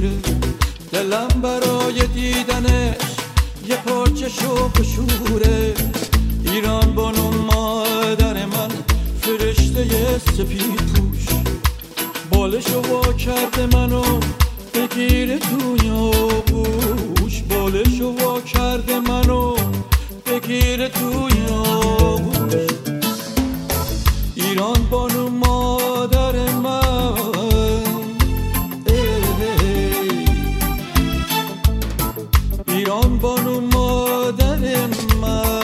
دوره، دلم برای دیدنش یه پارچه شوق و شوره. ایران بانو مادر من، فرشته سپید پوش، بالشو وا کرده منو بگیره توی آغوش، بالشو وا کرده منو بگیره توی آغوش. ایران بانو مادر من، ایران بانو مادر من.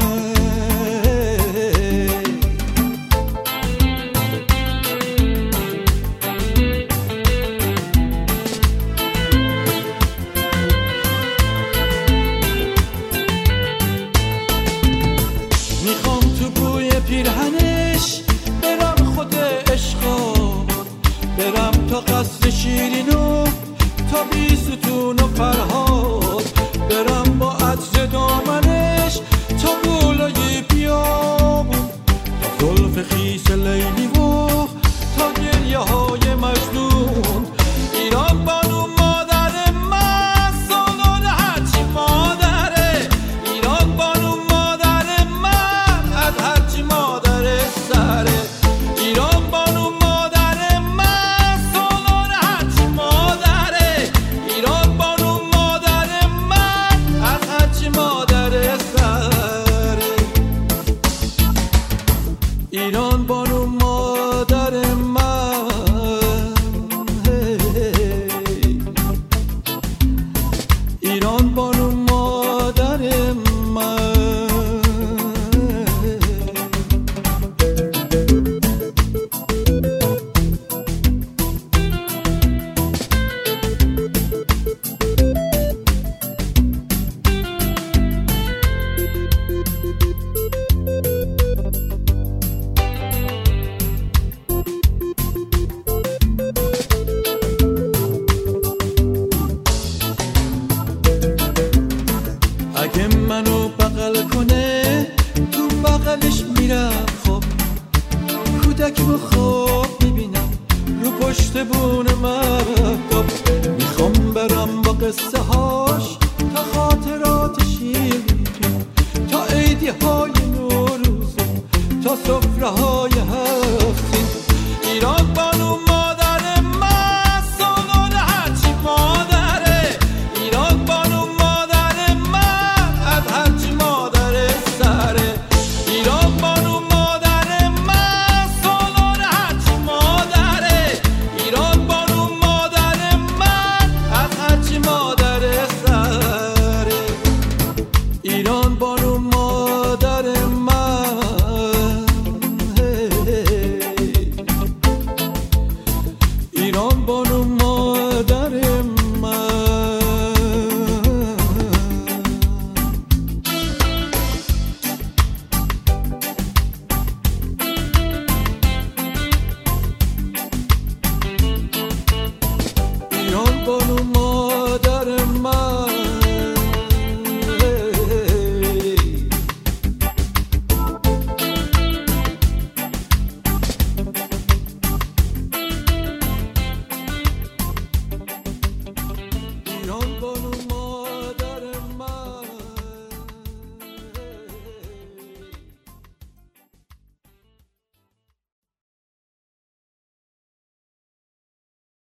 میخوام تو بوی پیرهنش برم خود عشقا، برم تا قصر شیرینو، تا بیستون و فرهاد، برم با عطر دامنش تا گلای بیابون، تا زلف خیس لیلی و تا گریه های مجنون. ایران بانو مادر من، سالار هرچی مادره. ایران بانو مادر من، از هرچی مادر سره. ایران بانو مادر من، سالار هرچی مادره. ایران بانو مادر من، از هرچی مادر سره. ایران بانو مادر من، ایران بانو مادر من. اگه منو بغل کنه تو بغلش میرم خواب، کودکیمو خواب میبینم رو پشت بون مهتاب. میخوام برم با قصه هاش تا خاطرات شیرین، تا عیدی های نوروز، تا سفره های هفتین. ایران بانو مادر من، سالار هرچی مادره. ایران بانو مادر من، از هرچی مادر سره. ایران بانو مادر من، سالار هرچی مادره. ایران بانو مادر من، از هرچی مادر سره. ایران بانو مادر من، ایران بانو مادر من. ایران بانو مادر من.